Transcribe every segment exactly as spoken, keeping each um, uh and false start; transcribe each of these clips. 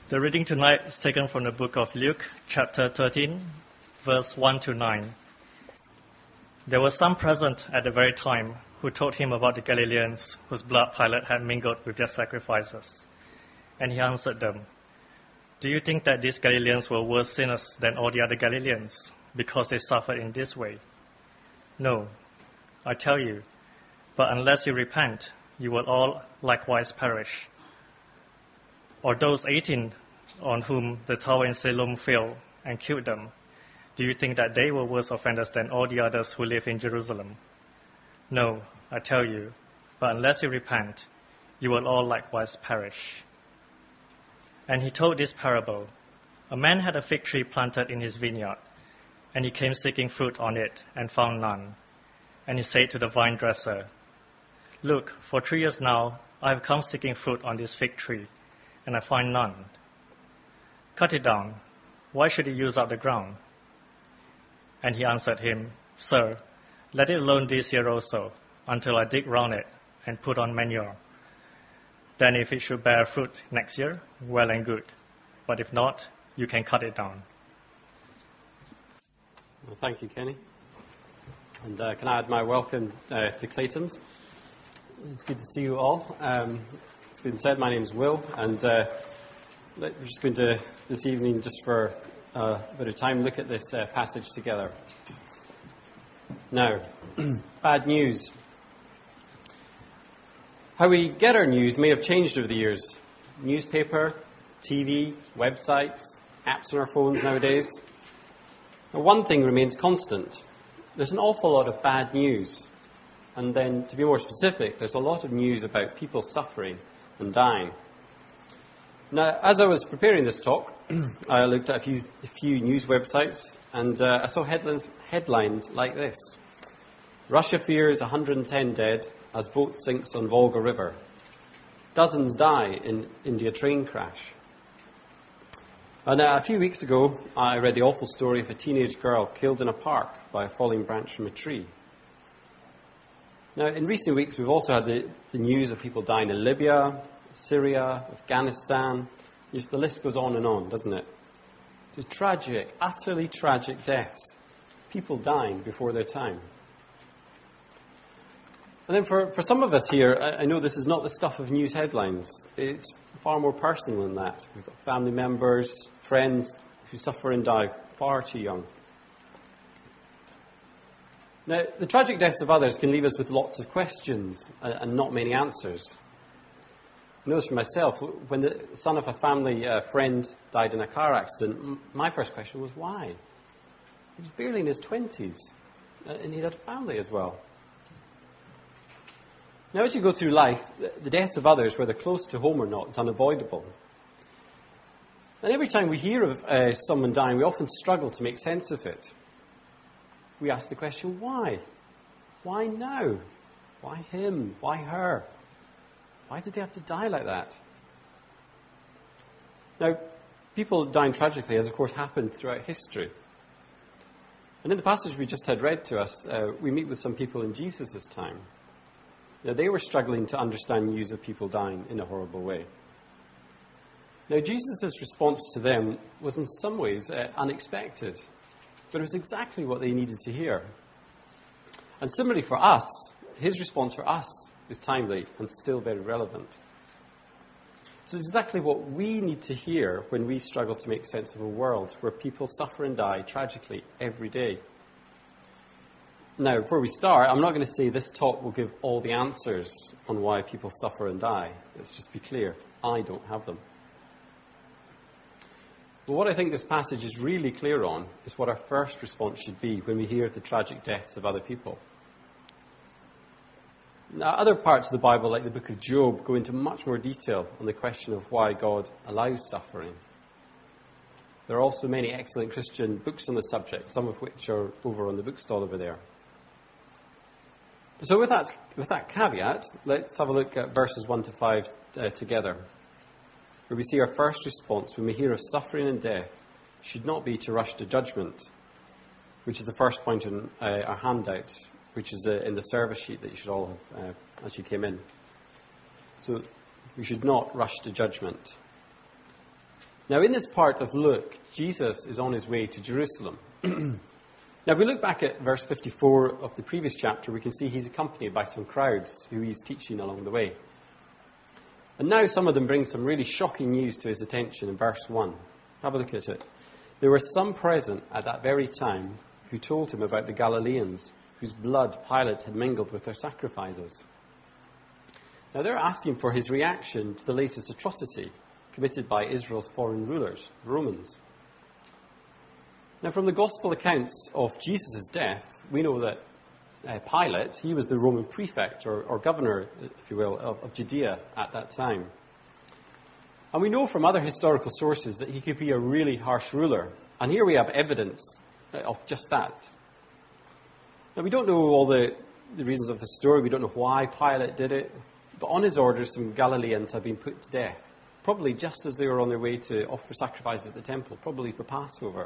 The reading tonight is taken from the book of Luke, chapter thirteen, verse one to nine. There were some present at the very time who told him about the Galileans whose blood Pilate had mingled with their sacrifices. And he answered them, "Do you think that these Galileans were worse sinners than all the other Galileans because they suffered in this way? No, I tell you, but unless you repent, you will all likewise perish. Or those eighteen on whom the tower in Siloam fell and killed them, do you think that they were worse offenders than all the others who live in Jerusalem? No, I tell you, but unless you repent, you will all likewise perish." And he told this parable. A man had a fig tree planted in his vineyard, and he came seeking fruit on it and found none. And he said to the vine dresser, "Look, for three years now I have come seeking fruit on this fig tree, and I find none. Cut it down. Why should it use up the ground?" And he answered him, "Sir, let it alone this year also, until I dig round it and put on manure. Then if it should bear fruit next year, well and good. But if not, you can cut it down." Well, thank you, Kenny. And uh, can I add my welcome uh, to Clayton's? It's good to see you all. Um, it's been said, my name's Will, and uh, we're just going to, this evening, just for uh, a bit of time, look at this uh, passage together. Now, bad news. How we get our news may have changed over the years. Newspaper, T V, websites, apps on our phones nowadays. Now, one thing remains constant. There's an awful lot of bad news. And then, to be more specific, there's a lot of news about people suffering and dying. Now, as I was preparing this talk, I looked at a few, a few news websites, and uh, I saw headlines, headlines like this. Russia fears one hundred ten dead as boat sinks on Volga River. Dozens die in India train crash. And uh, a few weeks ago, I read the awful story of a teenage girl killed in a park by a falling branch from a tree. Now, in recent weeks, we've also had the, the news of people dying in Libya, Syria, Afghanistan. Just the list goes on and on, doesn't it? It's tragic, utterly tragic deaths. People dying before their time. And then for, for some of us here, I, I know this is not the stuff of news headlines. It's far more personal than that. We've got family members, friends who suffer and die far too young. Now, the tragic deaths of others can leave us with lots of questions and, and not many answers. I know this for myself. When the son of a family uh, friend died in a car accident, m- my first question was, why? He was barely in his twenties, uh, and he had a family as well. Now, as you go through life, the, the deaths of others, whether close to home or not, is unavoidable. And every time we hear of uh, someone dying, we often struggle to make sense of it. We ask the question, why? Why now? Why him? Why her? Why did they have to die like that? Now, people dying tragically has, of course, happened throughout history. And in the passage we just had read to us, uh, we meet with some people in Jesus' time. Now, they were struggling to understand news of people dying in a horrible way. Now, Jesus' response to them was in some ways uh, unexpected. But it was exactly what they needed to hear. And similarly for us, his response for us is timely and still very relevant. So it's exactly what we need to hear when we struggle to make sense of a world where people suffer and die tragically every day. Now, before we start, I'm not going to say this talk will give all the answers on why people suffer and die. Let's just be clear. I don't have them. But what I think this passage is really clear on is what our first response should be when we hear of the tragic deaths of other people. Now, other parts of the Bible, like the book of Job, go into much more detail on the question of why God allows suffering. There are also many excellent Christian books on the subject, some of which are over on the bookstall over there. So with that, with that caveat, let's have a look at verses one to five uh, together, where we see our first response when we hear of suffering and death should not be to rush to judgment, which is the first point in uh, our handout, which is uh, in the service sheet that you should all have uh, as you came in. So we should not rush to judgment. Now, in this part of Luke, Jesus is on his way to Jerusalem. Now, if we look back at verse fifty-four of the previous chapter, we can see he's accompanied by some crowds who he's teaching along the way. And now some of them bring some really shocking news to his attention in verse one. Have a look at it. There were some present at that very time who told him about the Galileans, whose blood Pilate had mingled with their sacrifices. Now, they're asking for his reaction to the latest atrocity committed by Israel's foreign rulers, the Romans. Now, from the gospel accounts of Jesus' death, we know that uh, Pilate, he was the Roman prefect or, or governor, if you will, of, of Judea at that time. And we know from other historical sources that he could be a really harsh ruler. And here we have evidence of just that. Now, we don't know all the, the reasons of the story. We don't know why Pilate did it. But on his orders, some Galileans have been put to death, probably just as they were on their way to offer sacrifices at the temple, probably for Passover.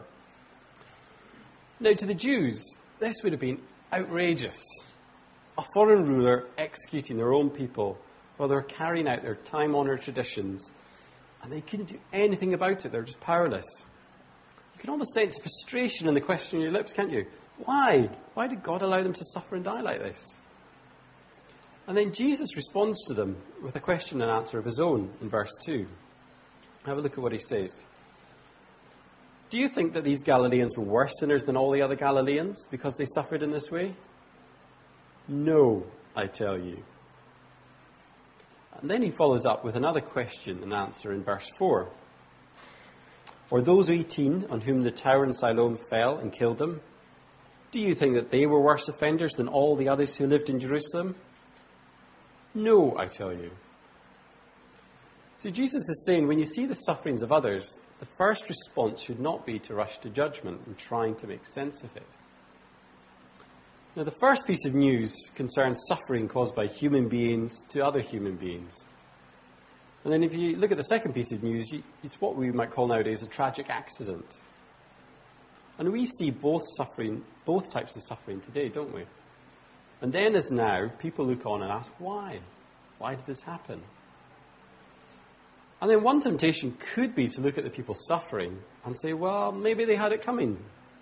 Now, to the Jews, this would have been outrageous. A foreign ruler executing their own people while they were carrying out their time-honoured traditions, and they couldn't do anything about it. They were just powerless. You can almost sense frustration in the question on your lips, can't you? Why? Why did God allow them to suffer and die like this? And then Jesus responds to them with a question and answer of his own in verse two. Have a look at what he says. Do you think that these Galileans were worse sinners than all the other Galileans because they suffered in this way? No, I tell you. And then he follows up with another question and answer in verse four. Or those eighteen on whom the tower in Siloam fell and killed them, do you think that they were worse offenders than all the others who lived in Jerusalem? No, I tell you. So Jesus is saying, when you see the sufferings of others, the first response should not be to rush to judgment and trying to make sense of it. Now, the first piece of news concerns suffering caused by human beings to other human beings. And then if you look at the second piece of news, it's what we might call nowadays a tragic accident. And we see both suffering, both types of suffering today, don't we? And then as now, people look on and ask, why? Why did this happen? And then one temptation could be to look at the people suffering and say, well, maybe they had it coming.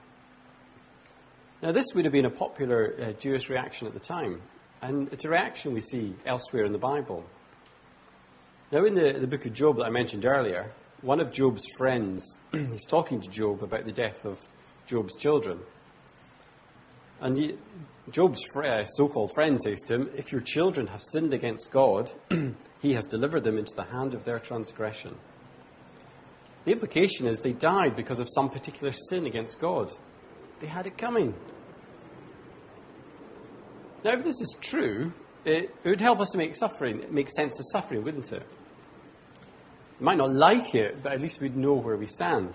Now, this would have been a popular uh, Jewish reaction at the time. And it's a reaction we see elsewhere in the Bible. Now, in the, the book of Job that I mentioned earlier, one of Job's friends is talking to Job about the death of Job's children. And he, Job's uh, so-called friend says to him, if your children have sinned against God, he has delivered them into the hand of their transgression. The implication is they died because of some particular sin against God. They had it coming. Now, if this is true, it, it would help us to make suffering, make sense of suffering, wouldn't it? We might not like it, but at least we'd know where we stand.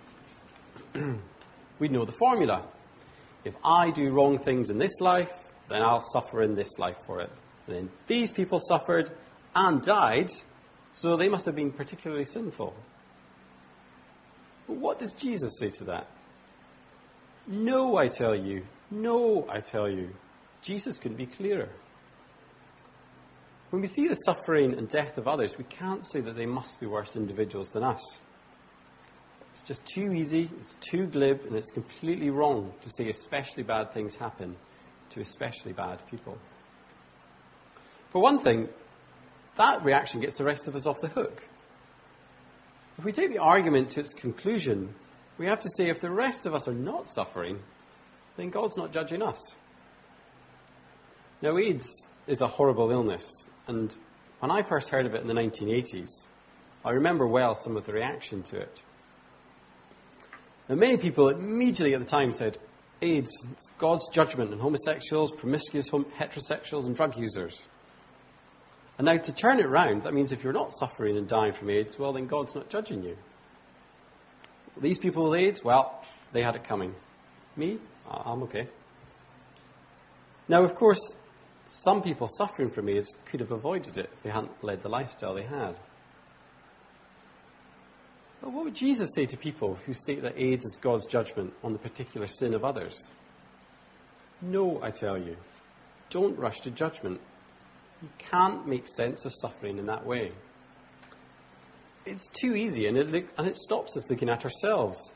We'd know the formula. If I do wrong things in this life, then I'll suffer in this life for it. And then these people suffered and died, so they must have been particularly sinful. But what does Jesus say to that? No, I tell you. No, I tell you. Jesus couldn't be clearer. When we see the suffering and death of others, we can't say that they must be worse individuals than us. It's just too easy, it's too glib, and it's completely wrong to say especially bad things happen to especially bad people. For one thing, that reaction gets the rest of us off the hook. If we take the argument to its conclusion, we have to say if the rest of us are not suffering, then God's not judging us. Now, AIDS is a horrible illness, and when I first heard of it in the nineteen eighties, I remember well some of the reaction to it. Now, many people immediately at the time said, AIDS, it's God's judgment on homosexuals, promiscuous heterosexuals, and drug users. And now to turn it round, that means if you're not suffering and dying from AIDS, well, then God's not judging you. These people with AIDS, well, they had it coming. Me? I'm okay. Now, of course, some people suffering from AIDS could have avoided it if they hadn't led the lifestyle they had. But what would Jesus say to people who state that AIDS is God's judgment on the particular sin of others? No, I tell you, don't rush to judgment. You can't make sense of suffering in that way. it's too easy, and it, and it stops us looking at ourselves.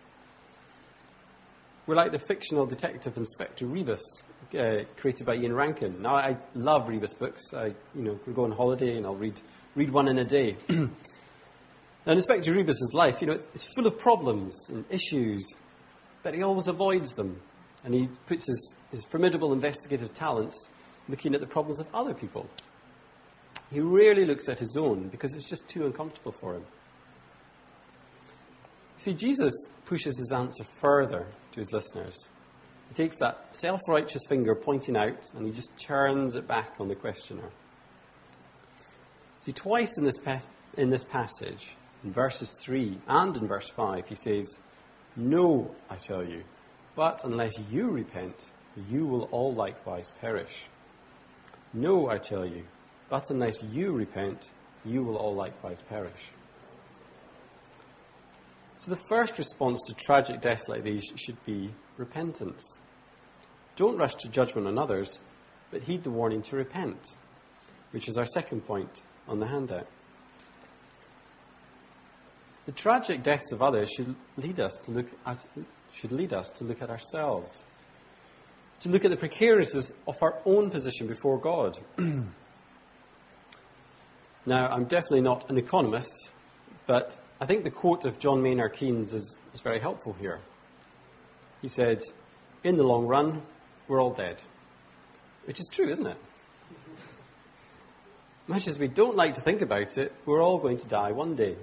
We're like the fictional detective Inspector Rebus, uh, created by Ian Rankin. Now, I love Rebus books. I, you know, we go on holiday and I'll read read one in a day. Now, Inspector Rebus's life, you know, it's, it's full of problems and issues, but he always avoids them, and he puts his, his formidable investigative talents looking at the problems of other people. He rarely looks at his own because it's just too uncomfortable for him. See, Jesus pushes his answer further to his listeners. He takes that self-righteous finger pointing out and he just turns it back on the questioner. See, twice in this, pa- in this passage, in verses three and in verse five, he says, "No, I tell you, but unless you repent, you will all likewise perish. No, I tell you, but unless you repent, you will all likewise perish." So the first response to tragic deaths like these should be repentance. Don't rush to judgment on others, but heed the warning to repent, which is our second point on the handout. The tragic deaths of others should lead us to look at should lead us to look at ourselves, to look at the precariousness of our own position before God. Now, I'm definitely not an economist, but I think the quote of John Maynard Keynes is, is very helpful here. He said, "In the long run, we're all dead." Which is true, isn't it? Much as we don't like to think about it, we're all going to die one day.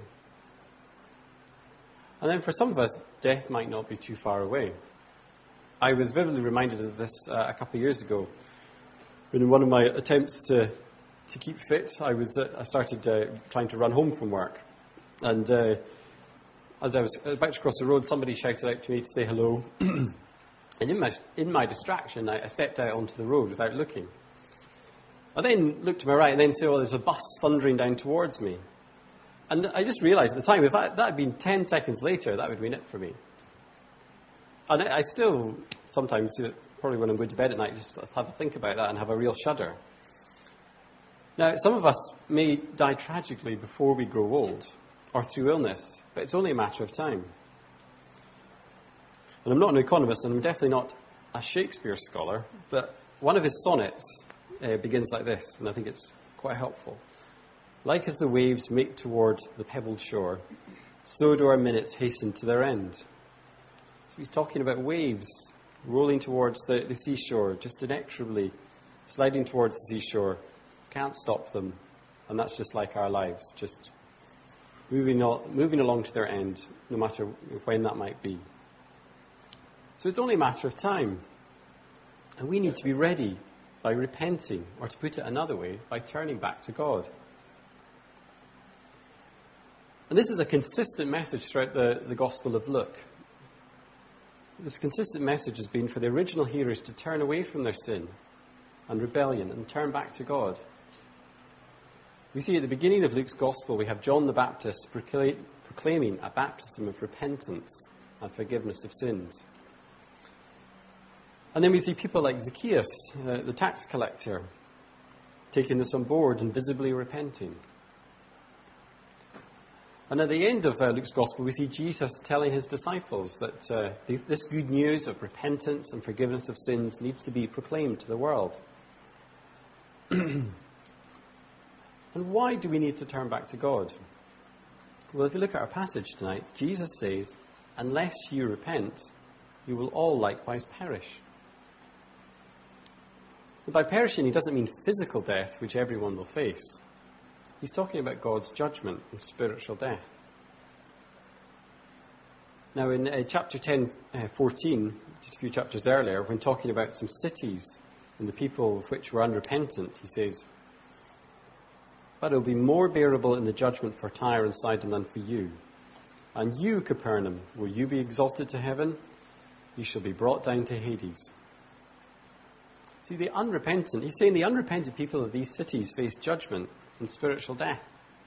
And then for some of us, death might not be too far away. I was vividly reminded of this uh, a couple of years ago, when in one of my attempts to, to keep fit, I, was, uh, I started uh, trying to run home from work. And uh, as I was about to cross the road, somebody shouted out to me to say hello. And in my, in my distraction, I, I stepped out onto the road without looking. I then looked to my right and then saw, "Oh, there's a bus thundering down towards me." And I just realised at the time, if I, that had been ten seconds later, that would have been it for me. And I, I still sometimes, you know, probably when I'm going to bed at night, just have a think about that and have a real shudder. Now, some of us may die tragically before we grow old, or through illness, but it's only a matter of time. And I'm not an economist, and I'm definitely not a Shakespeare scholar, but one of his sonnets uh, begins like this, and I think it's quite helpful. "Like as the waves make toward the pebbled shore, so do our minutes hasten to their end." So he's talking about waves rolling towards the, the seashore, just inexorably sliding towards the seashore. Can't stop them, and that's just like our lives, just moving, al- moving along to their end, no matter when that might be. So it's only a matter of time, and we need to be ready by repenting, or to put it another way, by turning back to God. And this is a consistent message throughout the, the Gospel of Luke. This consistent message has been for the original hearers to turn away from their sin and rebellion and turn back to God. We see at the beginning of Luke's Gospel, we have John the Baptist proclaim, proclaiming a baptism of repentance and forgiveness of sins. And then we see people like Zacchaeus, uh, the tax collector, taking this on board and visibly repenting. And at the end of uh, Luke's Gospel, we see Jesus telling his disciples that uh, the, this good news of repentance and forgiveness of sins needs to be proclaimed to the world. And why do we need to turn back to God? Well, if you look at our passage tonight, Jesus says, "Unless you repent, you will all likewise perish." And by perishing, he doesn't mean physical death, which everyone will face. He's talking about God's judgment and spiritual death. Now, in uh, chapter ten, uh, fourteen, just a few chapters earlier, when talking about some cities and the people of which were unrepentant, he says, "But it will be more bearable in the judgment for Tyre and Sidon than for you. And you, Capernaum, will you be exalted to heaven? You shall be brought down to Hades." See, the unrepentant, he's saying the unrepentant people of these cities face judgment and spiritual death.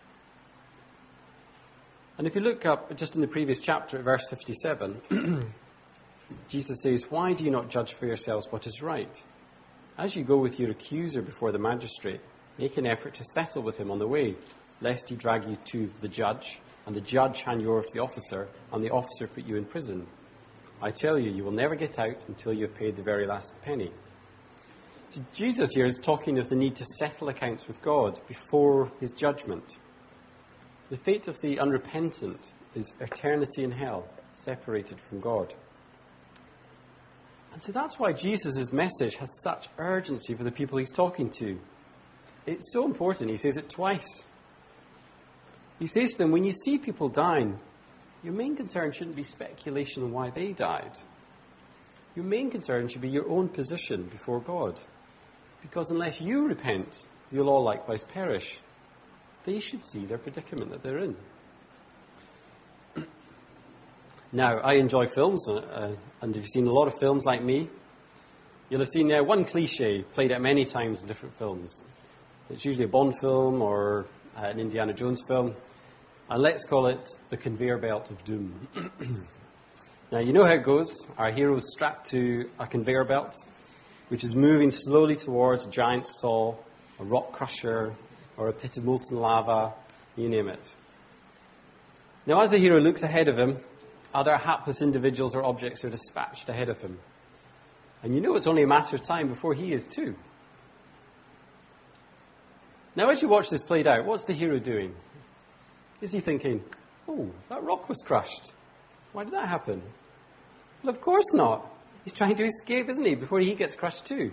And if you look up just in the previous chapter at verse fifty-seven, Jesus says, "Why do you not judge for yourselves what is right? As you go with your accuser before the magistrate, make an effort to settle with him on the way, lest he drag you to the judge, and the judge hand you over to the officer, and the officer put you in prison. I tell you, you will never get out until you have paid the very last penny. So Jesus here is talking of the need to settle accounts with God before his judgment. The fate of the unrepentant is eternity in hell, separated from God. And so that's why Jesus' message has such urgency for the people he's talking to. It's so important. He says it twice. He says to them, when you see people dying, your main concern shouldn't be speculation on why they died. Your main concern should be your own position before God. Because unless you repent, you'll all likewise perish. They should see their predicament that they're in. Now, I enjoy films, uh, and if you've seen a lot of films like me, you'll have seen uh, one cliche played out many times in different films. It's usually a Bond film or uh, an Indiana Jones film, and let's call it the conveyor belt of doom. Now, you know how it goes. Our hero's strapped to a conveyor belt, which is moving slowly towards a giant saw, a rock crusher, or a pit of molten lava, you name it. Now, as the hero looks ahead of him, other hapless individuals or objects are dispatched ahead of him. And you know it's only a matter of time before he is too. Now, as you watch this played out, what's the hero doing? Is he thinking, oh, that rock was crushed. Why did that happen? Well, of course not. He's trying to escape, isn't he, before he gets crushed too.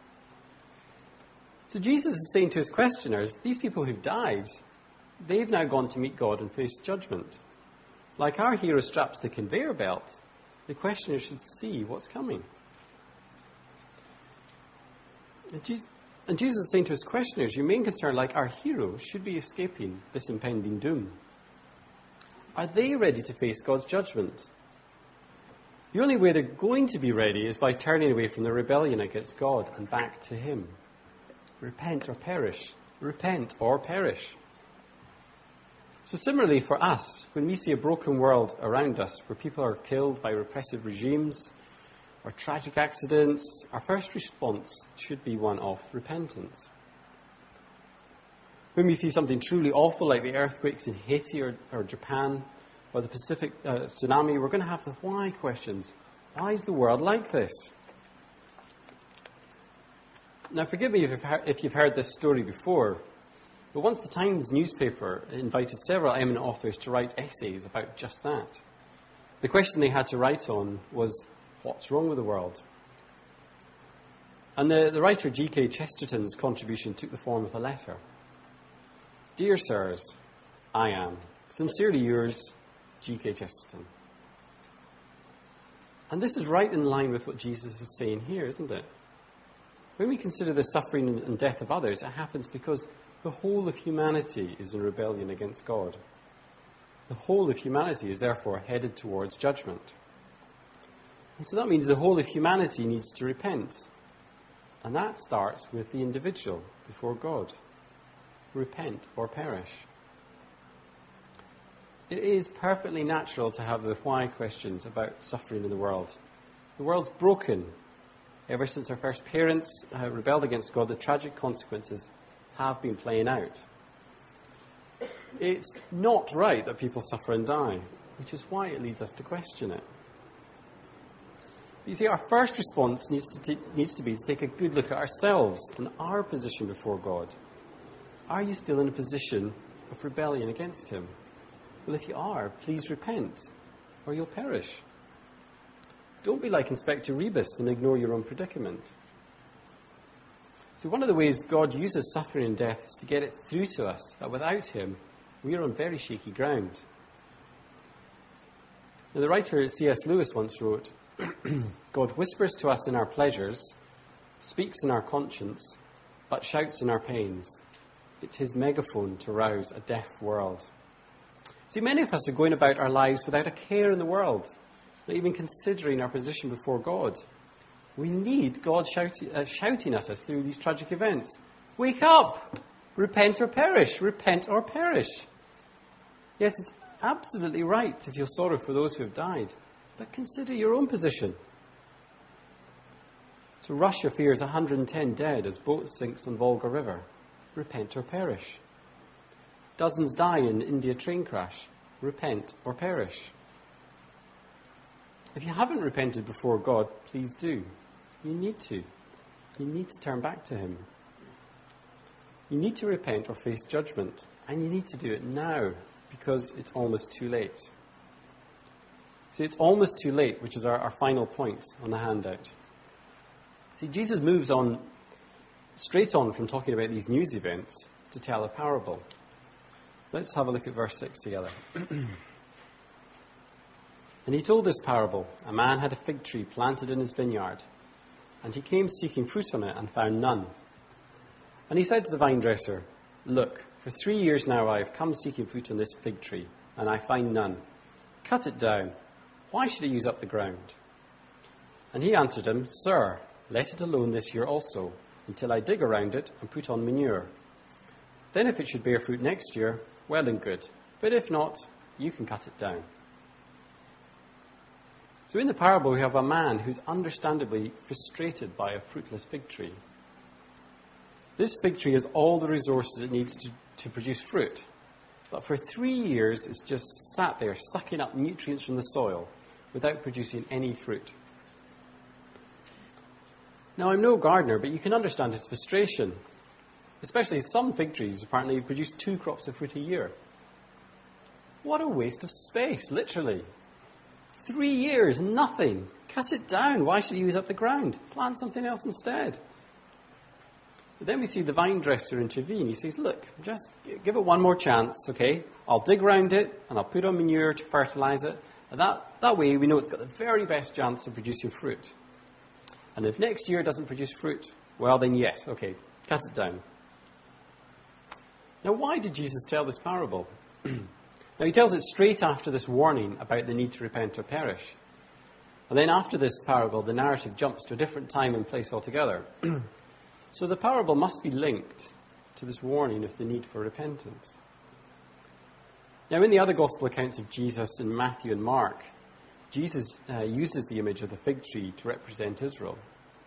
So Jesus is saying to his questioners, these people who've died, they've now gone to meet God and face judgment. Like our hero strapped to the conveyor belt, the questioner should see what's coming. And Jesus, and Jesus is saying to his questioners, your main concern, like our hero, should be escaping this impending doom. Are they ready to face God's judgment? The only way they're going to be ready is by turning away from their rebellion against God and back to him. Repent or perish. Repent or perish. So similarly for us, when we see a broken world around us where people are killed by repressive regimes or tragic accidents, our first response should be one of repentance. When we see something truly awful like the earthquakes in Haiti or, or Japan or the Pacific uh, tsunami, we're going to have the why questions. Why is the world like this? Now forgive me if you've heard, if you've heard this story before, but once the Times newspaper invited several eminent authors to write essays about just that. The question they had to write on was, what's wrong with the world? And the, the writer G K Chesterton's contribution took the form of a letter. Dear Sirs, I am sincerely yours, G K Chesterton. And this is right in line with what Jesus is saying here, isn't it? When we consider the suffering and death of others, it happens because the whole of humanity is in rebellion against God. The whole of humanity is therefore headed towards judgment. And so that means the whole of humanity needs to repent. And that starts with the individual before God. Repent or perish. It is perfectly natural to have the why questions about suffering in the world. The world's broken. Ever since our first parents uh, rebelled against God, the tragic consequences have been playing out. It's not right that people suffer and die, which is why it leads us to question it. But you see, our first response needs to, t- needs to be to take a good look at ourselves and our position before God. Are you still in a position of rebellion against him? Well, if you are, please repent, or you'll perish. Don't be like Inspector Rebus and ignore your own predicament. So one of the ways God uses suffering and death is to get it through to us that without him, we are on very shaky ground. Now, the writer C S Lewis once wrote, God whispers to us in our pleasures, speaks in our conscience, but shouts in our pains. It's his megaphone to rouse a deaf world. See, many of us are going about our lives without a care in the world, not even considering our position before God. We need God shouting, uh, shouting at us through these tragic events. Wake up! Repent or perish! Repent or perish! Yes, it's absolutely right to feel sorrow for those who have died, but consider your own position. So Russia fears one hundred ten dead as boat sinks on Volga River. Repent or perish. Dozens die in India train crash. Repent or perish. If you haven't repented before God, please do. You need to. You need to turn back to him. You need to repent or face judgment. And you need to do it now, because it's almost too late. See, it's almost too late, which is our, our final point on the handout. See, Jesus moves on, straight on from talking about these news events to tell a parable. Let's have a look at verse six together. And he told this parable. A man had a fig tree planted in his vineyard, and he came seeking fruit on it and found none. And he said to the vine dresser, "Look, for three years now I have come seeking fruit on this fig tree, and I find none. Cut it down. Why should it use up the ground?" And he answered him, "Sir, let it alone this year also, until I dig around it and put on manure. Then if it should bear fruit next year, well and good. But if not, you can cut it down." So in the parable, we have a man who's understandably frustrated by a fruitless fig tree. This fig tree has all the resources it needs to, to produce fruit. But for three years, it's just sat there sucking up nutrients from the soil without producing any fruit. Now, I'm no gardener, but you can understand his frustration. Especially some fig trees apparently produce two crops of fruit a year. What a waste of space, literally. Three years, nothing. Cut it down. Why should you use up the ground? Plant something else instead. But then we see the vine dresser intervene. He says, "Look, just give it one more chance, okay? I'll dig around it and I'll put on manure to fertilize it. And that, that way we know it's got the very best chance of producing fruit. And if next year it doesn't produce fruit, well then yes, okay, cut it down." Now, why did Jesus tell this parable? Now, he tells it straight after this warning about the need to repent or perish. And then after this parable, the narrative jumps to a different time and place altogether. So the parable must be linked to this warning of the need for repentance. Now, in the other gospel accounts of Jesus in Matthew and Mark, Jesus uh, uses the image of the fig tree to represent Israel.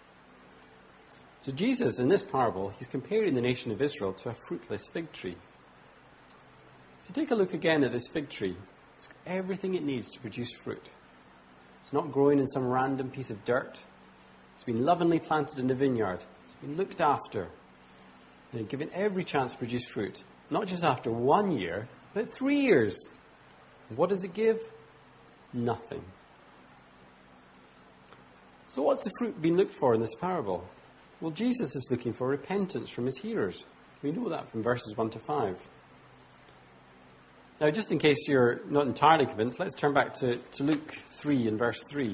So Jesus, in this parable, he's comparing the nation of Israel to a fruitless fig tree. So take a look again at this fig tree. It's got everything it needs to produce fruit. It's not growing in some random piece of dirt. It's been lovingly planted in a vineyard. It's been looked after and given every chance to produce fruit. Not just after one year, but three years. And what does it give? Nothing. So what's the fruit being looked for in this parable? Well, Jesus is looking for repentance from his hearers. We know that from verses one to five. Now, just in case you're not entirely convinced, let's turn back to, to Luke three and verse three.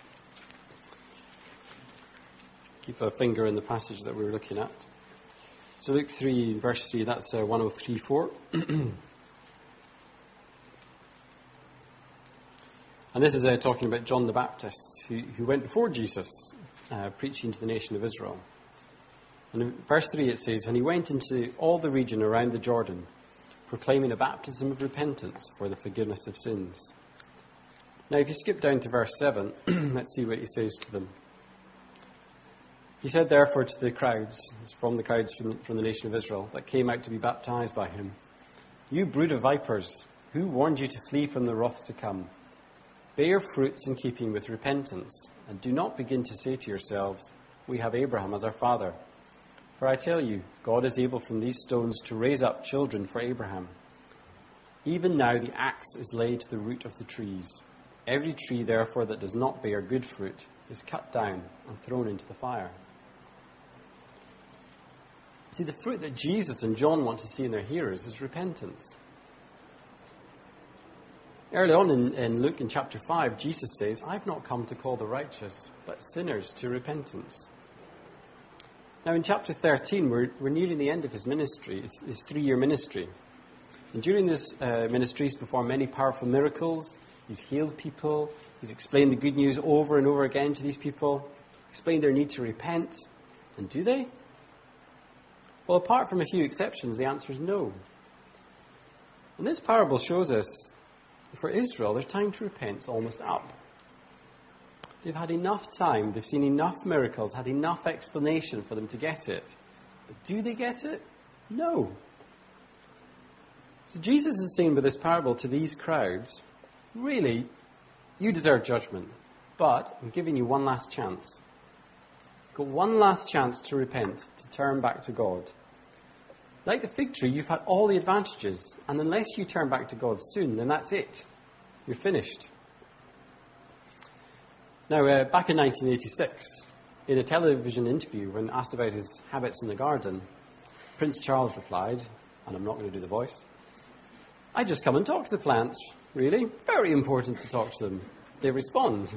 Keep a finger in the passage that we were looking at. So Luke three, verse three, that's uh, one oh three four. And this is uh, talking about John the Baptist, who, who went before Jesus, uh, preaching to the nation of Israel. And in verse three it says, "And he went into all the region around the Jordan, proclaiming a baptism of repentance for the forgiveness of sins." Now, if you skip down to verse seven, let's see what he says to them. "He said therefore to the crowds," from the crowds from, from the nation of Israel, that came out to be baptized by him, "You brood of vipers, who warned you to flee from the wrath to come? Bear fruits in keeping with repentance, and do not begin to say to yourselves, 'We have Abraham as our father.' For I tell you, God is able from these stones to raise up children for Abraham. Even now the axe is laid to the root of the trees. Every tree, therefore, that does not bear good fruit is cut down and thrown into the fire." See, the fruit that Jesus and John want to see in their hearers is repentance. Early on in, in Luke in chapter five, Jesus says, "I've not come to call the righteous, but sinners to repentance." Now, in chapter thirteen, we're, we're nearing the end of his ministry, his, his three-year ministry. And during this uh, ministry, he's performed many powerful miracles. He's healed people. He's explained the good news over and over again to these people, explained their need to repent. And do they? Well, apart from a few exceptions, the answer is no. And this parable shows us, for Israel, their time to repent is almost up. They've had enough time, they've seen enough miracles, had enough explanation for them to get it. But do they get it? No. So Jesus is saying with this parable to these crowds, really, you deserve judgment, but I'm giving you one last chance. You've got one last chance to repent, to turn back to God. Like the fig tree, you've had all the advantages, and unless you turn back to God soon, then that's it. You're finished. Now, uh, back in nineteen eighty-six, in a television interview, when asked about his habits in the garden, Prince Charles replied, and I'm not going to do the voice, "I just come and talk to the plants, really. Very important to talk to them. They respond."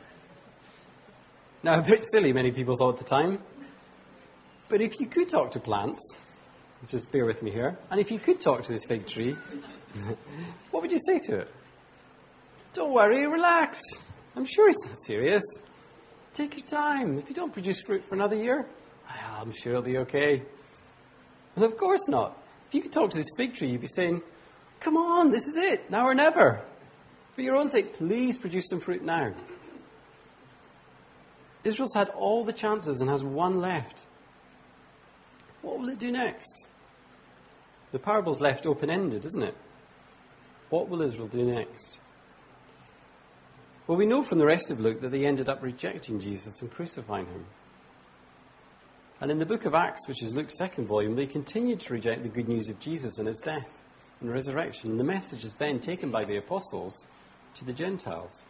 Now, a bit silly, many people thought at the time. But if you could talk to plants, just bear with me here, and if you could talk to this fig tree, what would you say to it? "Don't worry, relax. I'm sure it's not serious. Take your time. If you don't produce fruit for another year, I'm sure it'll be okay." Well, of course not. If you could talk to this fig tree, you'd be saying, "Come on, this is it, now or never. For your own sake, please produce some fruit now." Israel's had all the chances and has one left. What will it do next? The parable's left open-ended, isn't it? What will Israel do next? Well, we know from the rest of Luke that they ended up rejecting Jesus and crucifying him. And in the book of Acts, which is Luke's second volume, they continued to reject the good news of Jesus and his death and resurrection. And the message is then taken by the apostles to the Gentiles.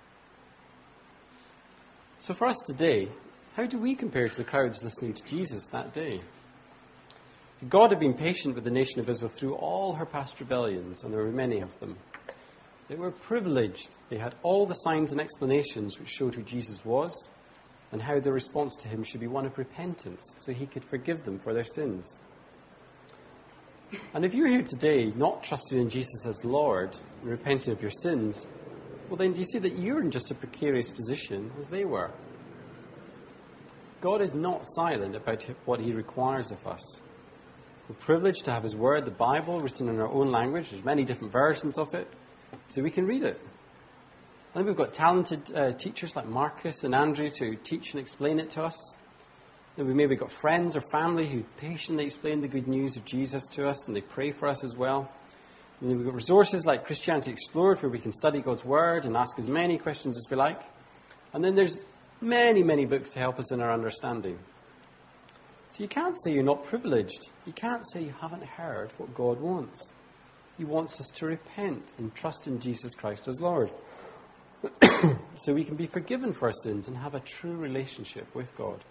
So for us today, how do we compare to the crowds listening to Jesus that day? God had been patient with the nation of Israel through all her past rebellions, and there were many of them. They were privileged. They had all the signs and explanations which showed who Jesus was and how their response to him should be one of repentance, so he could forgive them for their sins. And if you're here today not trusting in Jesus as Lord and repenting of your sins, well then do you see that you're in just a precarious position as they were? God is not silent about what he requires of us. We're privileged to have his word, the Bible, written in our own language. There's many different versions of it, so we can read it. And then we've got talented uh, teachers like Marcus and Andrew to teach and explain it to us. Then we maybe got friends or family who patiently explain the good news of Jesus to us, and they pray for us as well. And then we've got resources like Christianity Explored, where we can study God's word and ask as many questions as we like. And then there's many, many books to help us in our understanding. So you can't say you're not privileged. You can't say you haven't heard what God wants. He wants us to repent and trust in Jesus Christ as Lord, so we can be forgiven for our sins and have a true relationship with God.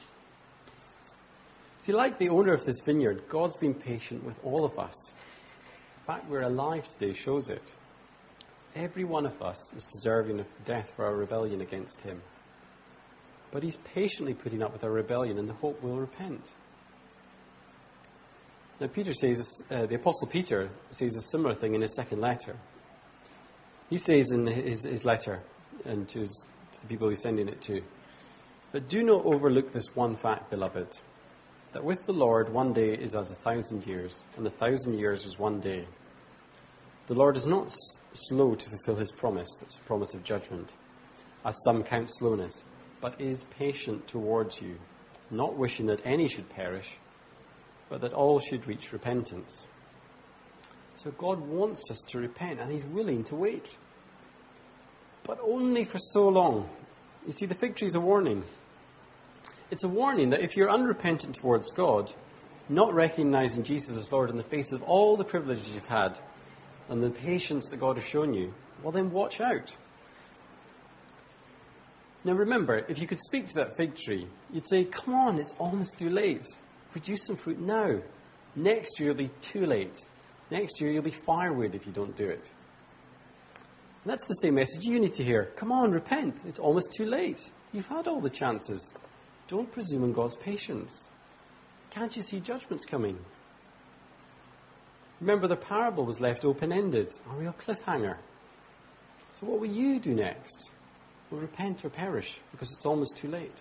See, like the owner of this vineyard, God's been patient with all of us. The fact we're alive today shows it. Every one of us is deserving of death for our rebellion against him. But he's patiently putting up with our rebellion in the hope we'll repent. Now, Peter says, uh, the Apostle Peter says a similar thing in his second letter. He says in his, his letter, and to, his, to the people he's sending it to, "But do not overlook this one fact, beloved, that with the Lord one day is as a thousand years, and a thousand years is one day. The Lord is not s- slow to fulfill his promise," that's a promise of judgment, "as some count slowness, but is patient towards you, not wishing that any should perish, but that all should reach repentance." So God wants us to repent, and he's willing to wait. But only for so long. You see, the fig tree is a warning. It's a warning that if you're unrepentant towards God, not recognizing Jesus as Lord in the face of all the privileges you've had and the patience that God has shown you, well then watch out. Now remember, if you could speak to that fig tree, you'd say, "Come on, it's almost too late. Produce some fruit now. Next year it'll be too late. Next year you'll be firewood if you don't do it." And that's the same message you need to hear. Come on, repent. It's almost too late. You've had all the chances. Don't presume on God's patience. Can't you see judgment's coming? Remember, the parable was left open-ended, a real cliffhanger. So what will you do next? Will repent or perish because it's almost too late?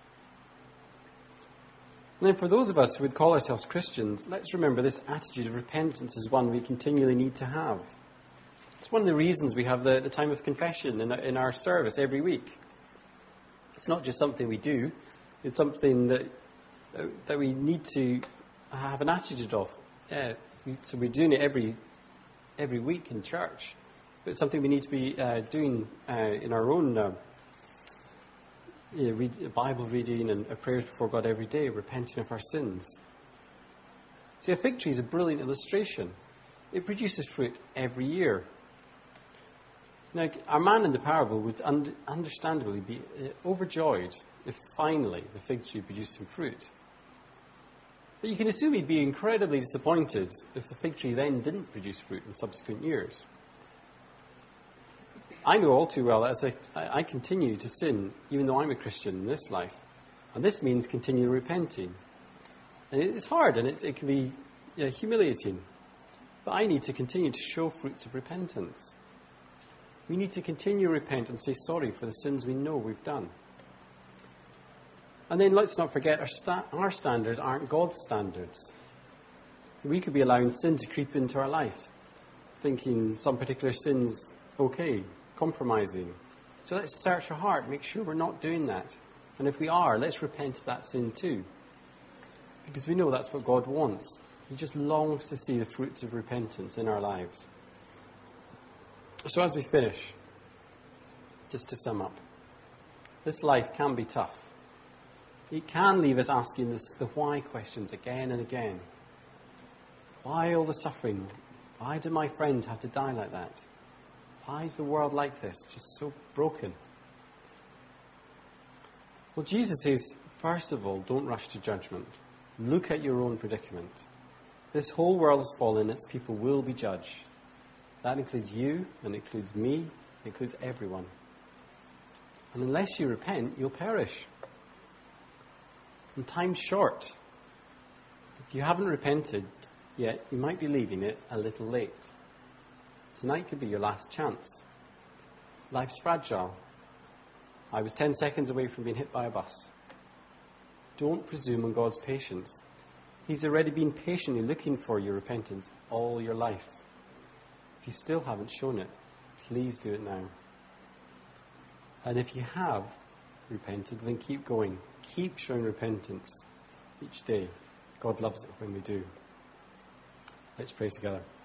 And then for those of us who would call ourselves Christians, let's remember this attitude of repentance is one we continually need to have. It's one of the reasons we have the, the time of confession in, in our service every week. It's not just something we do, it's something that, that we need to have an attitude of. Uh, we, so we're doing it every every week in church, but it's something we need to be uh, doing uh, in our own uh, you know, read, Bible reading and uh, prayers before God every day, repenting of our sins. See, a fig tree is a brilliant illustration. It produces fruit every year. Now, our man in the parable would un- understandably be uh, overjoyed if finally the fig tree produced some fruit. But you can assume he'd be incredibly disappointed if the fig tree then didn't produce fruit in subsequent years. I know all too well that as I, I continue to sin, even though I'm a Christian in this life. And this means continue repenting. And it's hard and it, it can be you know, humiliating. But I need to continue to show fruits of repentance. We need to continue to repent and say sorry for the sins we know we've done. And then let's not forget our, sta- our standards aren't God's standards. So we could be allowing sin to creep into our life, thinking some particular sin's okay, compromising. So let's search our heart, make sure we're not doing that. And if we are, let's repent of that sin too. Because we know that's what God wants. He just longs to see the fruits of repentance in our lives. So as we finish, just to sum up, this life can be tough. It can leave us asking this, the why questions again and again. Why all the suffering? Why did my friend have to die like that? Why is the world like this, just so broken? Well, Jesus says, first of all, don't rush to judgment. Look at your own predicament. This whole world has fallen, its people will be judged. That includes you, and it includes me, it includes everyone. And unless you repent, you'll perish. And time's short. If you haven't repented yet, you might be leaving it a little late. Tonight could be your last chance. Life's fragile. I was ten seconds away from being hit by a bus. Don't presume on God's patience. He's already been patiently looking for your repentance all your life. If you still haven't shown it, please do it now. And if you have repented, then keep going. Keep showing repentance each day. God loves it when we do. Let's pray together.